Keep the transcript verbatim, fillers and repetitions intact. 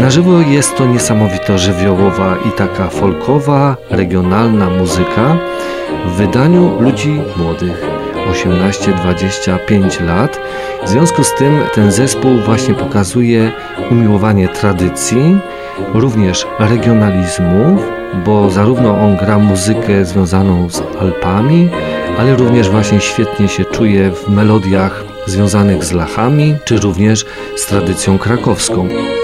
Na żywo jest to niesamowito żywiołowa i taka folkowa, regionalna muzyka w wydaniu ludzi młodych, osiemnaście dwadzieścia pięć lat. W związku z tym ten zespół właśnie pokazuje umiłowanie tradycji, również regionalizmu, bo zarówno on gra muzykę związaną z Alpami, ale również właśnie świetnie się czuje w melodiach związanych z Lachami, czy również z tradycją krakowską.